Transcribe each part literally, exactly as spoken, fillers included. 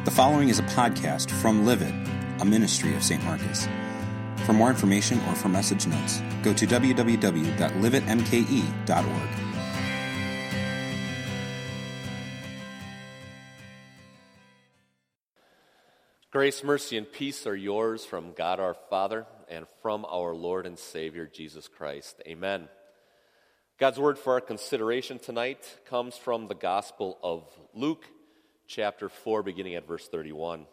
The following is a podcast from Live It, a ministry of Saint Marcus. For more information or for message notes, go to w w w dot live it m k e dot org. Grace, mercy, and peace are yours from God our Father and from our Lord and Savior Jesus Christ. Amen. God's word for our consideration tonight comes from the Gospel of Luke, chapter four, beginning at verse thirty-one.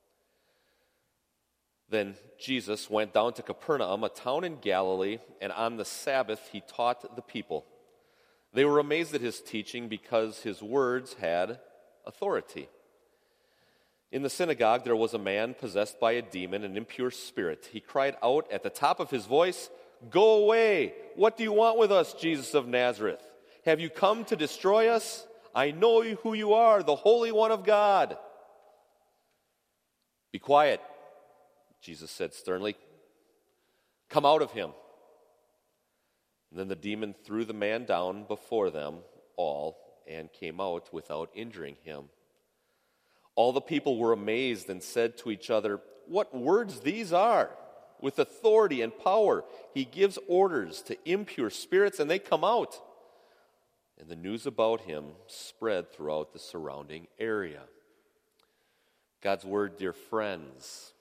Then Jesus went down to Capernaum, a town in Galilee, and on the Sabbath he taught the people. They were amazed at his teaching because his words had authority. In the synagogue there was a man possessed by a demon, an impure spirit. He cried out at the top of his voice, "Go away! What do you want with us, Jesus of Nazareth? Have you come to destroy us? I know who you are, the Holy One of God." "Be quiet," Jesus said sternly. "Come out of him." And then the demon threw the man down before them all and came out without injuring him. All the people were amazed and said to each other, "What words these are! With authority and power, he gives orders to impure spirits, and they come out." And the news about him spread throughout the surrounding area. God's word, dear friends.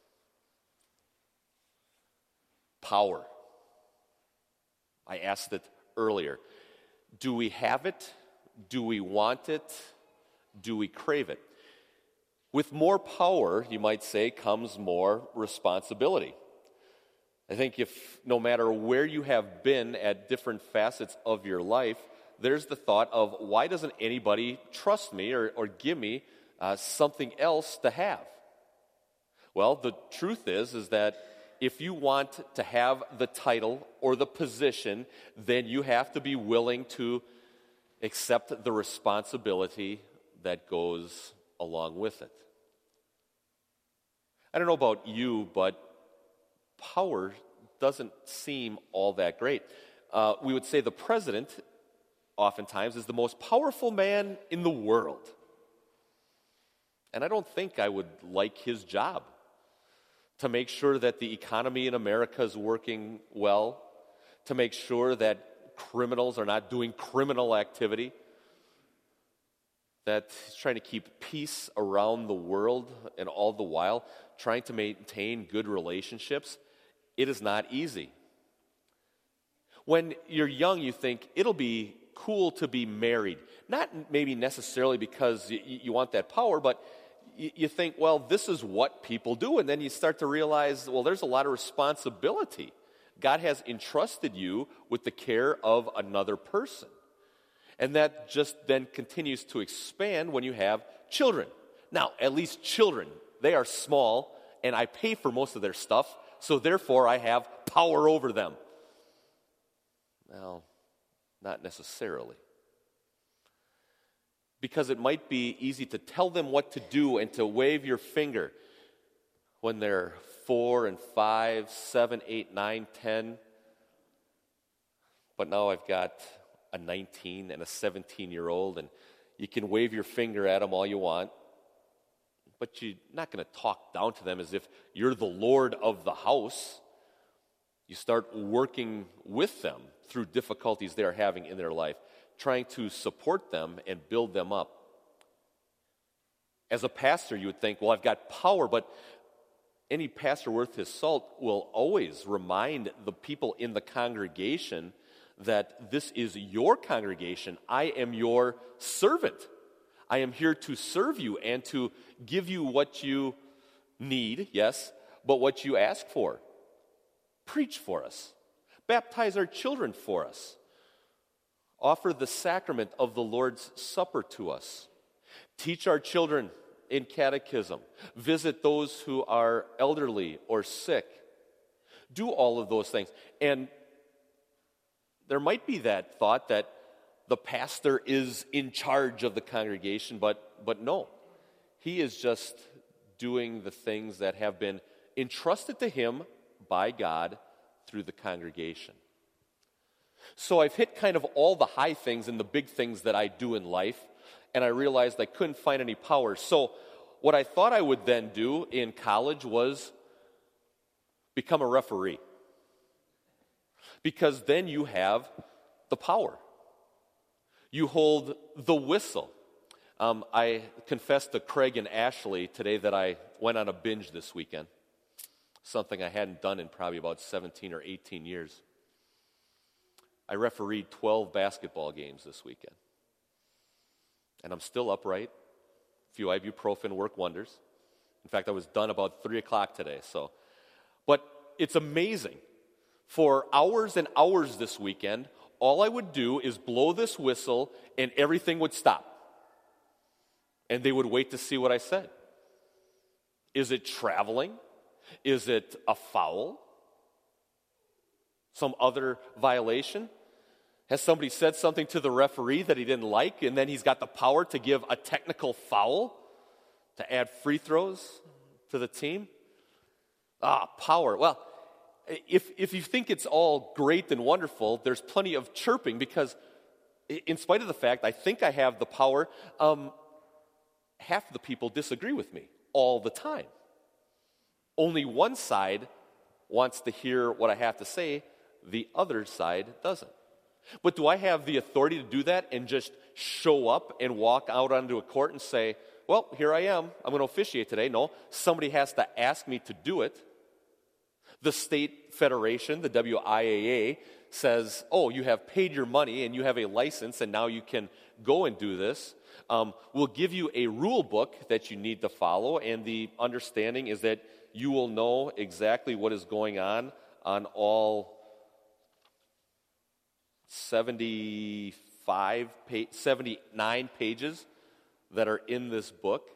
Power. I asked it earlier. Do we have it? Do we want it? Do we crave it? With more power, you might say, comes more responsibility. I think if no matter where you have been at different facets of your life, there's the thought of, why doesn't anybody trust me or, or give me uh, something else to have? Well, the truth is, is that if you want to have the title or the position, then you have to be willing to accept the responsibility that goes along with it. I don't know about you, but power doesn't seem all that great. Uh, we would say the president oftentimes is the most powerful man in the world. And I don't think I would like his job to make sure that the economy in America is working well, to make sure that criminals are not doing criminal activity, that he's trying to keep peace around the world, and all the while trying to maintain good relationships. It is not easy. When you're young, you think it'll be cool to be married. Not maybe necessarily because you, you want that power, but you, you think, well, this is what people do. And then you start to realize, well, there's a lot of responsibility. God has entrusted you with the care of another person. And that just then continues to expand when you have children. Now, at least children, they are small, and I pay for most of their stuff, so therefore I have power over them. Well, not necessarily. Because it might be easy to tell them what to do and to wave your finger when they're four and five, seven, eight, nine, ten. But now I've got a nineteen and a seventeen-year-old, and you can wave your finger at them all you want, but you're not going to talk down to them as if you're the Lord of the house. You start working with them through difficulties they are having in their life, trying to support them and build them up. As a pastor, you would think, well, I've got power, but any pastor worth his salt will always remind the people in the congregation that this is your congregation. I am your servant. I am here to serve you and to give you what you need, yes, but what you ask for. Preach for us. Baptize our children for us. Offer the sacrament of the Lord's Supper to us. Teach our children in catechism. Visit those who are elderly or sick. Do all of those things. And there might be that thought that the pastor is in charge of the congregation, but, but no. He is just doing the things that have been entrusted to him by God through the congregation. So I've hit kind of all the high things and the big things that I do in life, and I realized I couldn't find any power. So what I thought I would then do in college was become a referee. Because then you have the power. You hold the whistle. Um, I confessed to Craig and Ashley today that I went on a binge this weekend. Something I hadn't done in probably about seventeen or eighteen years. I refereed twelve basketball games this weekend. And I'm still upright. A few ibuprofen work wonders. In fact, I was done about three o'clock today. So, but it's amazing. For hours and hours this weekend, all I would do is blow this whistle and everything would stop. And they would wait to see what I said. Is it traveling? Is it a foul? Some other violation? Has somebody said something to the referee that he didn't like, and then he's got the power to give a technical foul to add free throws to the team? Ah, power. Well, if if you think it's all great and wonderful, there's plenty of chirping, because in spite of the fact I think I have the power, um, half of the people disagree with me all the time. Only one side wants to hear what I have to say, the other side doesn't. But do I have the authority to do that and just show up and walk out onto a court and say, well, here I am, I'm going to officiate today? No, somebody has to ask me to do it. The state federation, the W I A A, says, oh, you have paid your money and you have a license and now you can go and do this. Um, we'll give you a rule book that you need to follow, and the understanding is that you will know exactly what is going on on all seventy-five, seventy-nine pages that are in this book.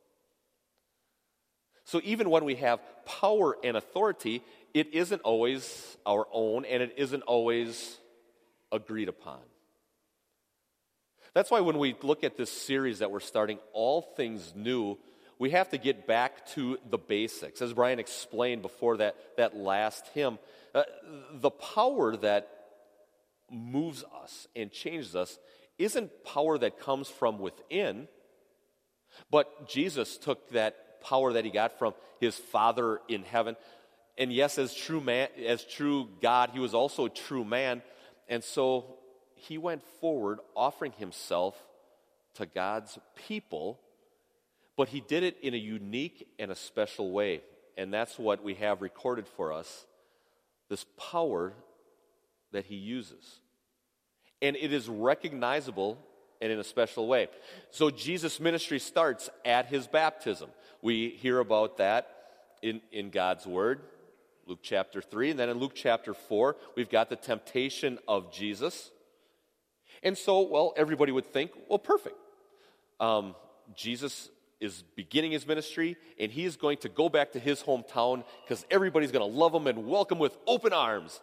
So even when we have power and authority, it isn't always our own, and it isn't always agreed upon. That's why when we look at this series that we're starting, All Things New, we have to get back to the basics. As Brian explained before that, that last hymn, uh, the power that moves us and changes us isn't power that comes from within, but Jesus took that power that he got from his Father in heaven. And yes, as true man, as true God, he was also a true man. And so he went forward offering himself to God's people, but he did it in a unique and a special way. And that's what we have recorded for us, this power that he uses. And it is recognizable and in a special way. So Jesus' ministry starts at his baptism. We hear about that in, in God's Word, Luke chapter three. And then in Luke chapter four, we've got the temptation of Jesus. And so, well, everybody would think, well, perfect. Um, Jesus is beginning his ministry, and he is going to go back to his hometown because everybody's going to love him and welcome with open arms.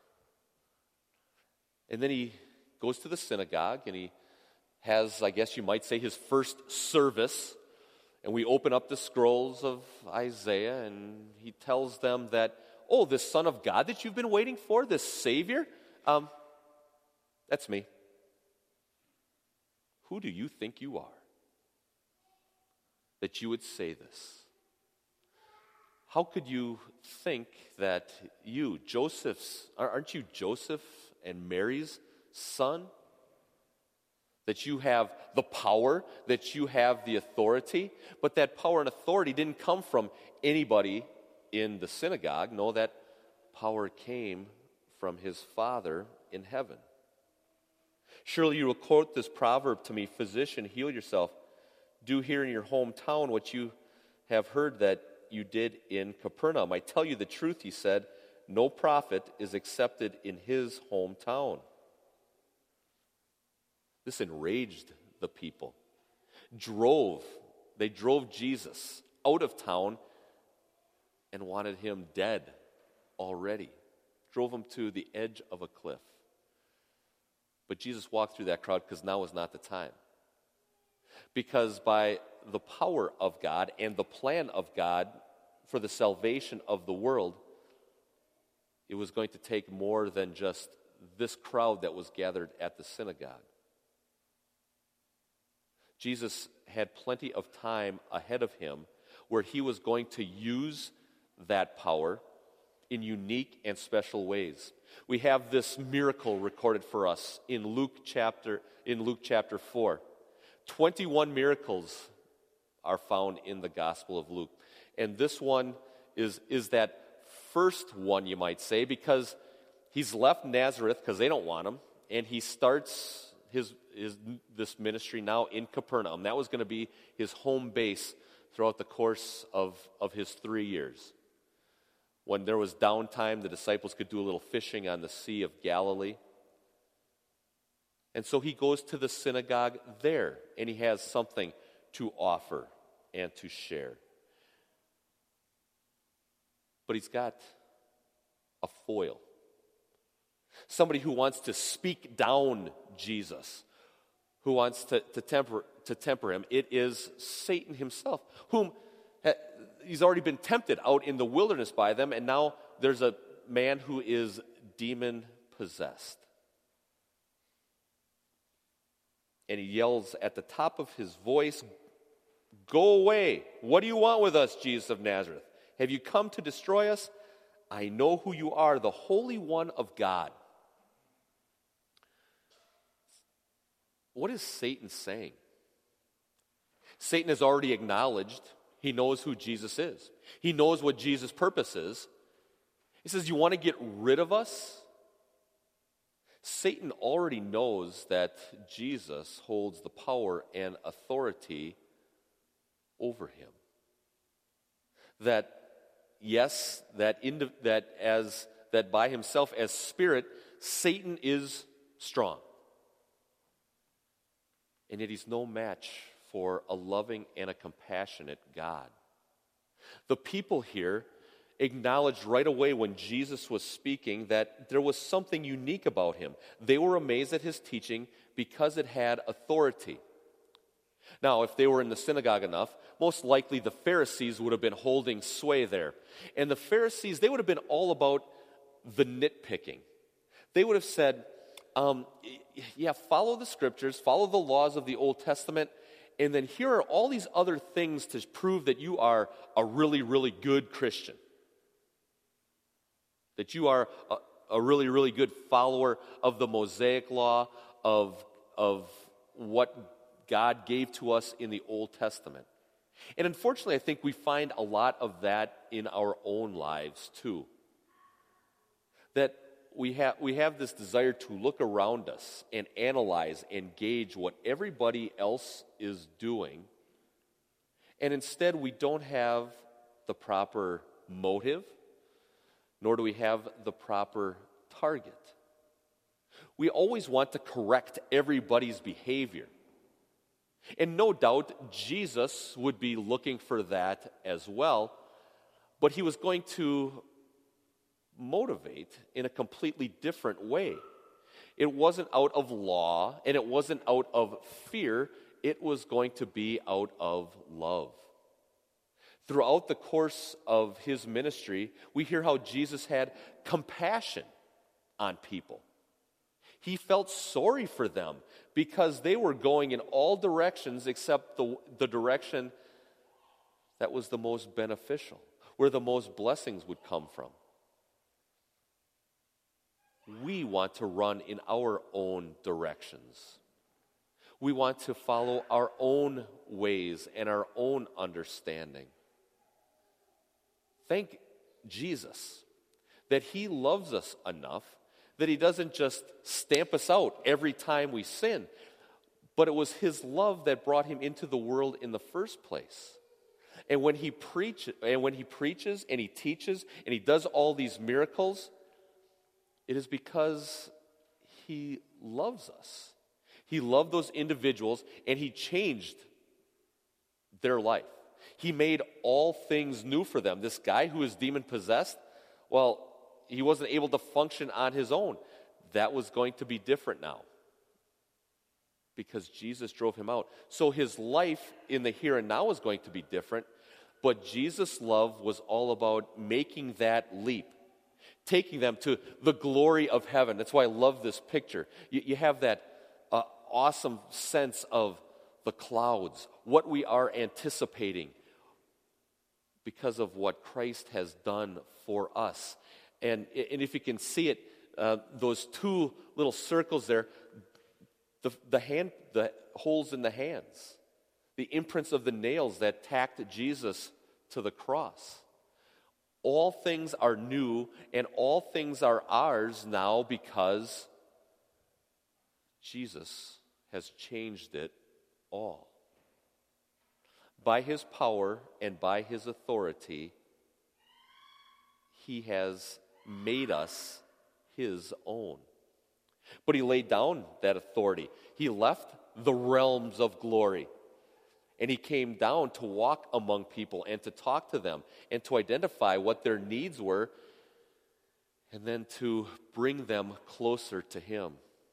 And then he goes to the synagogue, and he has, I guess you might say, his first service. And we open up the scrolls of Isaiah, and he tells them that, oh, this Son of God that you've been waiting for, this Savior, um, that's me. Who do you think you are that you would say this? How could you think that you, Joseph's, aren't you Joseph and Mary's son? That you have the power, that you have the authority, but that power and authority didn't come from anybody in the synagogue. No, that power came from his Father in heaven. Surely you will quote this proverb to me, physician, heal yourself. Do here in your hometown what you have heard that you did in Capernaum. I tell you the truth, he said, no prophet is accepted in his hometown. This enraged the people. Drove, they drove Jesus out of town and wanted him dead already. Drove him to the edge of a cliff. But Jesus walked through that crowd because now was not the time. Because by the power of God and the plan of God for the salvation of the world, it was going to take more than just this crowd that was gathered at the synagogue. Jesus had plenty of time ahead of him where he was going to use that power in unique and special ways. We have this miracle recorded for us in Luke chapter in Luke chapter four. twenty-one miracles are found in the Gospel of Luke. And this one is, is that first one, you might say, because he's left Nazareth because they don't want him, and he starts his, his this ministry now in Capernaum. That was going to be his home base throughout the course of, of his three years. When there was downtime, the disciples could do a little fishing on the Sea of Galilee. And so he goes to the synagogue there, and he has something to offer and to share. But he's got a foil. Somebody who wants to speak down Jesus, who wants to, to, temper, to temper him. It is Satan himself, whom ha, he's already been tempted out in the wilderness by them, and now there's a man who is demon-possessed. And he yells at the top of his voice, "Go away! What do you want with us, Jesus of Nazareth? Have you come to destroy us? I know who you are, the Holy One of God." What is Satan saying? Satan has already acknowledged he knows who Jesus is. He knows what Jesus' purpose is. He says, "You want to get rid of us?" Satan already knows that Jesus holds the power and authority over him. That, yes, that, indi- that, as, that by himself as spirit, Satan is strong. And yet he's no match for a loving and a compassionate God. The people here acknowledged right away when Jesus was speaking that there was something unique about him. They were amazed at his teaching because it had authority. Now, if they were in the synagogue enough, most likely the Pharisees would have been holding sway there. And the Pharisees, they would have been all about the nitpicking. They would have said, um, yeah, follow the scriptures, follow the laws of the Old Testament, and then here are all these other things to prove that you are a really, really good Christian. That you are a, a really, really good follower of the Mosaic law, of, of what God gave to us in the Old Testament. And unfortunately, I think we find a lot of that in our own lives too. That we have, we have this desire to look around us and analyze and gauge what everybody else is doing. And instead, we don't have the proper motive, nor do we have the proper target. We always want to correct everybody's behavior. And no doubt, Jesus would be looking for that as well, but he was going to motivate in a completely different way. It wasn't out of law, and it wasn't out of fear. It was going to be out of love. Throughout the course of his ministry, we hear how Jesus had compassion on people. He felt sorry for them because they were going in all directions except the, the direction that was the most beneficial, where the most blessings would come from. We want to run in our own directions. We want to follow our own ways and our own understanding. Thank Jesus that he loves us enough that he doesn't just stamp us out every time we sin, but it was his love that brought him into the world in the first place. And when he preach, and when he preaches and he teaches and he does all these miracles, it is because he loves us. He loved those individuals and he changed their life. He made all things new for them. This guy who is demon-possessed, well, he wasn't able to function on his own. That was going to be different now because Jesus drove him out. So his life in the here and now is going to be different, but Jesus' love was all about making that leap, taking them to the glory of heaven. That's why I love this picture. You, you have that uh, awesome sense of the clouds what we are anticipating because of what Christ has done for us. And, and if you can see it, uh, those two little circles there, the, the hand, the holes in the hands, the imprints of the nails that tacked Jesus to the cross. All things are new and all things are ours now because Jesus has changed it all. By his power and by his authority, he has made us his own. But he laid down that authority. He left the realms of glory. And he came down to walk among people and to talk to them and to identify what their needs were and then to bring them closer to him.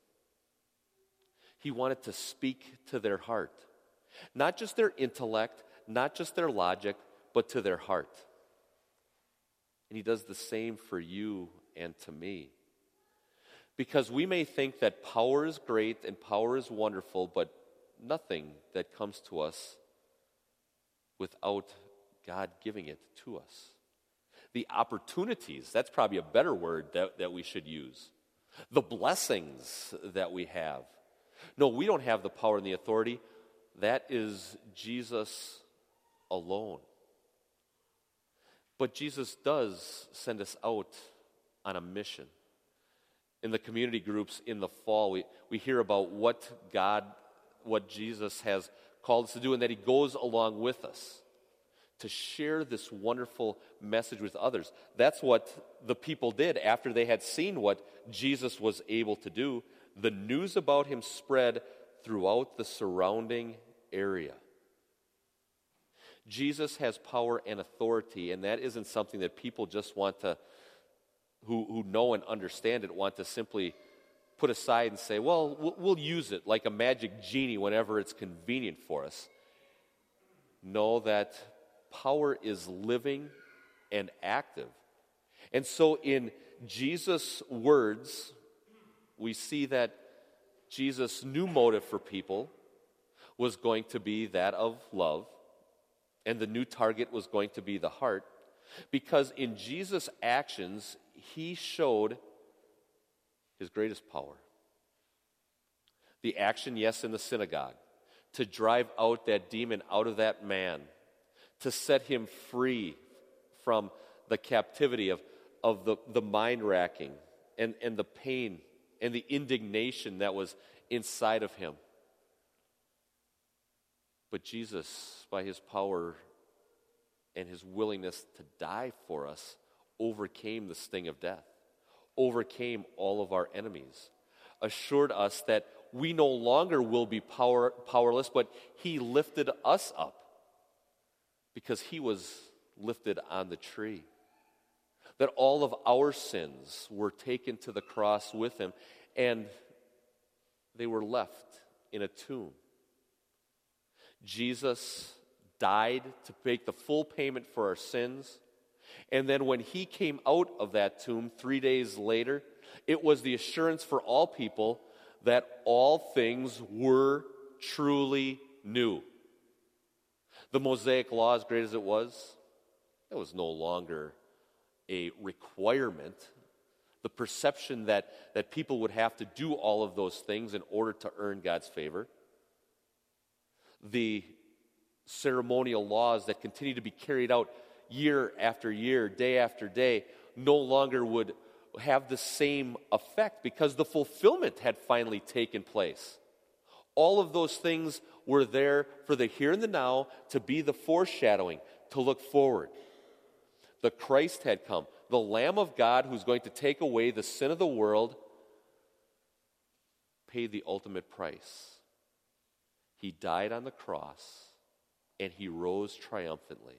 He wanted to speak to their heart. Not just their intellect, not just their logic, but to their heart. And he does the same for you and to me. Because we may think that power is great and power is wonderful, but nothing that comes to us without God giving it to us. The opportunities, that's probably a better word that, that we should use. The blessings that we have. No, we don't have the power and the authority. That is Jesus alone. But Jesus does send us out on a mission. In the community groups in the fall, we, we hear about what God, what Jesus has called us to do, and that he goes along with us to share this wonderful message with others. That's what the people did after they had seen what Jesus was able to do. The news about him spread throughout the surrounding area. Jesus has power and authority, and that isn't something that people just want to, who, who know and understand it, want to simply put aside and say, well, well, we'll use it like a magic genie whenever it's convenient for us. Know that power is living and active. And so in Jesus' words, we see that Jesus' new motive for people was going to be that of love, and the new target was going to be the heart, because in Jesus' actions, he showed his greatest power. The action, yes, in the synagogue, to drive out that demon out of that man, to set him free from the captivity of, of the, the mind-racking and, and the pain and the indignation that was inside of him. But Jesus, by his power and his willingness to die for us, overcame the sting of death, overcame all of our enemies, assured us that we no longer will be power, powerless, but he lifted us up because he was lifted on the tree. That all of our sins were taken to the cross with him, and they were left in a tomb. Jesus died to make the full payment for our sins. And then when he came out of that tomb three days later, it was the assurance for all people that all things were truly new. The Mosaic law, as great as it was, it was no longer a requirement. The perception that, that people would have to do all of those things in order to earn God's favor. The ceremonial laws that continue to be carried out year after year, day after day, no longer would have the same effect because the fulfillment had finally taken place. All of those things were there for the here and the now to be the foreshadowing, to look forward. The Christ had come, the Lamb of God who's going to take away the sin of the world, paid the ultimate price. He died on the cross, and he rose triumphantly.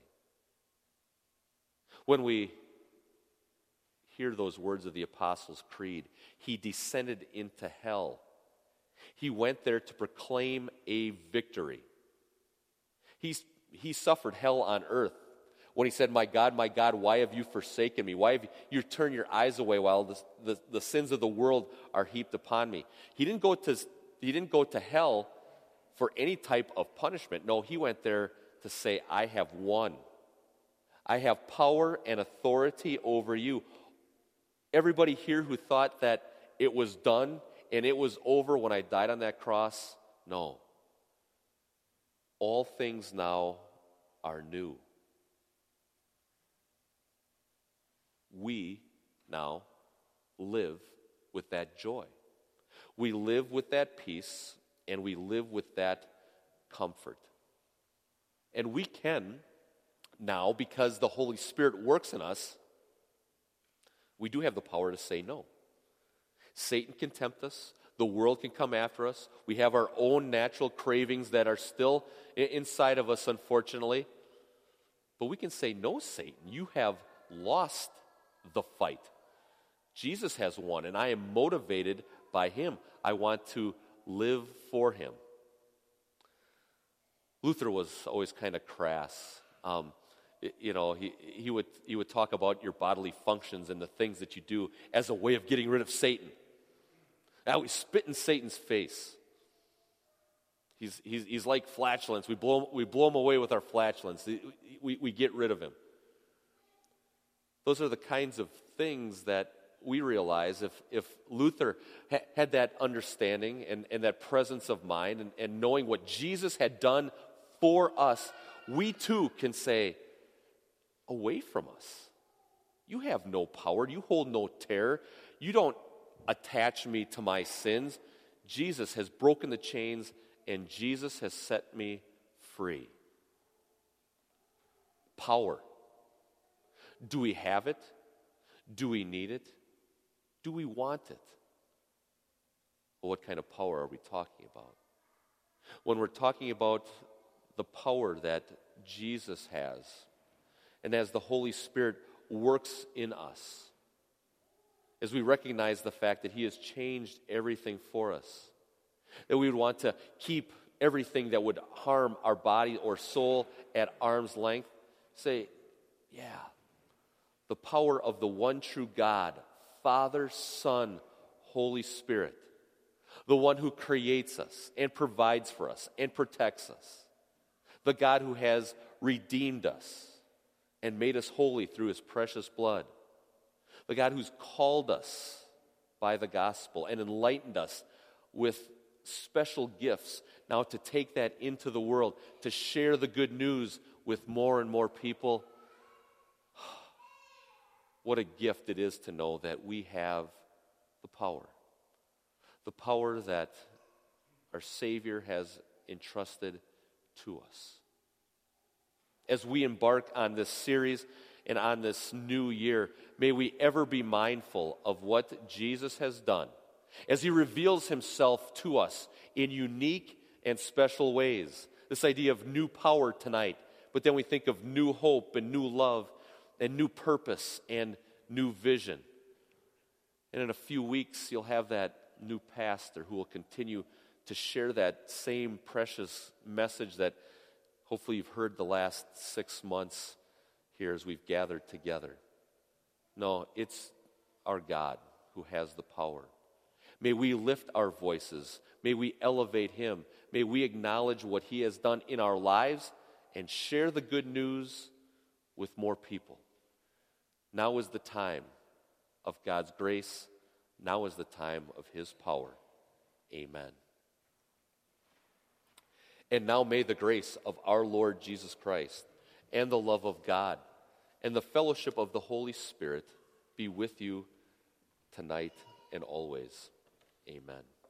When we hear those words of the Apostles' Creed, he descended into hell. He went there to proclaim a victory. He, he suffered hell on earth when he said, "My God, my God, why have you forsaken me? Why have you turned your eyes away while the, the, the sins of the world are heaped upon me?" He didn't go to, he didn't go to hell for any type of punishment. No, he went there to say, I have won. I have power and authority over you. Everybody here who thought that it was done and it was over when I died on that cross, no. All things now are new. We now live with that joy. We live with that peace, and we live with that comfort. And we can now, because the Holy Spirit works in us, we do have the power to say no. Satan can tempt us. The world can come after us. We have our own natural cravings that are still inside of us, unfortunately. But we can say, no, Satan, you have lost the fight. Jesus has won, and I am motivated by him. I want to live for him. Luther was always kind of crass. Um, you know, he, he would he would talk about your bodily functions and the things that you do as a way of getting rid of Satan. Now we spit in Satan's face. He's he's he's like flatulence. We blow we blow him away with our flatulence. We we get rid of him. Those are the kinds of things that we realize if, if Luther ha- had that understanding and, and that presence of mind and, and knowing what Jesus had done for us, we too can say, away from us. You have no power. You hold no terror. You don't attach me to my sins. Jesus has broken the chains, and Jesus has set me free. Power. Do we have it? Do we need it? Do we want it? Well, what kind of power are we talking about? When we're talking about the power that Jesus has, and as the Holy Spirit works in us, as we recognize the fact that he has changed everything for us, that we would want to keep everything that would harm our body or soul at arm's length, say, yeah, the power of the one true God, Father, Son, Holy Spirit, the one who creates us and provides for us and protects us, the God who has redeemed us and made us holy through his precious blood, the God who's called us by the gospel and enlightened us with special gifts now to take that into the world, to share the good news with more and more people. What a gift it is to know that we have the power. The power that our Savior has entrusted to us. As we embark on this series and on this new year, may we ever be mindful of what Jesus has done as he reveals himself to us in unique and special ways. This idea of new power tonight, but then we think of new hope and new love and new purpose and new vision. And in a few weeks, you'll have that new pastor who will continue to share that same precious message that hopefully you've heard the last six months here as we've gathered together. No, it's our God who has the power. May we lift our voices. May we elevate him. May we acknowledge what he has done in our lives and share the good news with more people. Now is the time of God's grace. Now is the time of his power. Amen. And now may the grace of our Lord Jesus Christ and the love of God and the fellowship of the Holy Spirit be with you tonight and always. Amen.